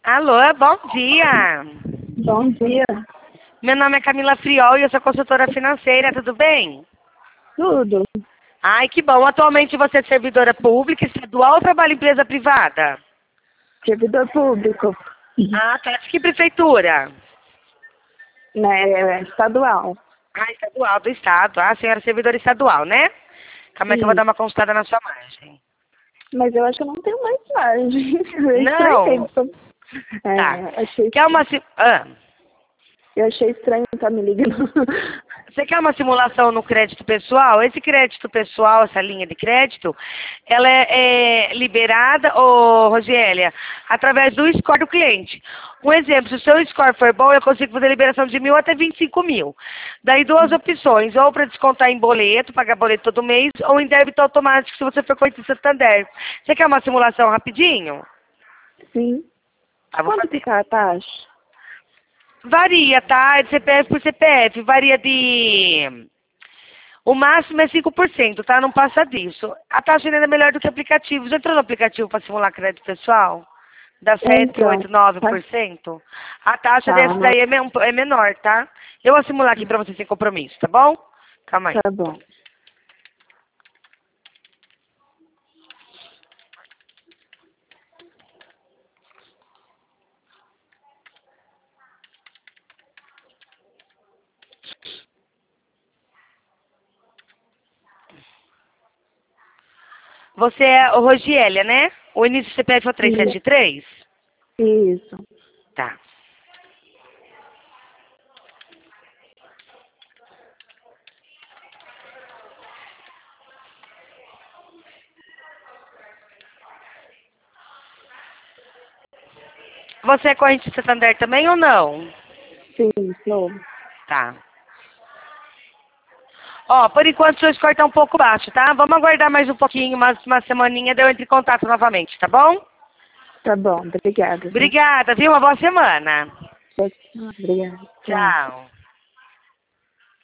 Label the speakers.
Speaker 1: Alô, bom dia.
Speaker 2: Bom dia.
Speaker 1: Meu nome é Camila Friol e eu sou consultora financeira, tudo bem?
Speaker 2: Tudo.
Speaker 1: Ai, que bom. Atualmente você é servidora pública, estadual ou trabalha em empresa privada?
Speaker 2: Servidor público.
Speaker 1: Ah, tá. De que prefeitura?
Speaker 2: Né, estadual.
Speaker 1: Ah, estadual, do estado. Ah, a senhora é servidora estadual, né? Calma aí que eu vou dar
Speaker 2: Sim.
Speaker 1: uma consultada na sua margem.
Speaker 2: Mas eu acho que eu não tenho mais margem. Eu estranhei.
Speaker 1: Não. Tá.
Speaker 2: Achei,
Speaker 1: Quer uma...
Speaker 2: eu achei estranho estar me ligando.
Speaker 1: Você quer uma simulação no crédito pessoal? Esse crédito pessoal, essa linha de crédito, ela é liberada, Rogélia, através do score do cliente. Um exemplo, se o seu score for bom, eu consigo fazer liberação de 1.000 até 25 mil. Daí duas opções, ou para descontar em boleto, pagar boleto todo mês, ou em débito automático se você for cliente do Santander. Você quer uma simulação rapidinho?
Speaker 2: Sim.
Speaker 1: Tá, vou
Speaker 2: Quanto
Speaker 1: fazer.
Speaker 2: fica a taxa?
Speaker 1: Varia, tá? É de CPF por CPF. Varia de... O máximo é 5%, tá? Não passa disso. A taxa ainda é melhor do que aplicativo. Já entrou no aplicativo para simular crédito pessoal? Dá 7,
Speaker 2: Então,
Speaker 1: 8, nove
Speaker 2: tá,
Speaker 1: por cento. A taxa
Speaker 2: tá,
Speaker 1: desse daí é menor, tá? Eu vou simular aqui para você sem compromisso, tá bom? Calma aí.
Speaker 2: tá bom.
Speaker 1: Você é o Rogélia, né? O início do CPF é o 373?
Speaker 2: Isso.
Speaker 1: Tá. Você é corrente de Santander também ou não?
Speaker 2: Sim, sou.
Speaker 1: Tá. Ó, por enquanto o seu score tá um pouco baixo, tá? Vamos aguardar mais um pouquinho, uma semaninha, daí eu entro em contato novamente, tá bom?
Speaker 2: Tá bom, obrigada, viu?
Speaker 1: Obrigada, viu? Uma boa semana.
Speaker 2: Obrigada. Tchau.
Speaker 1: Tchau.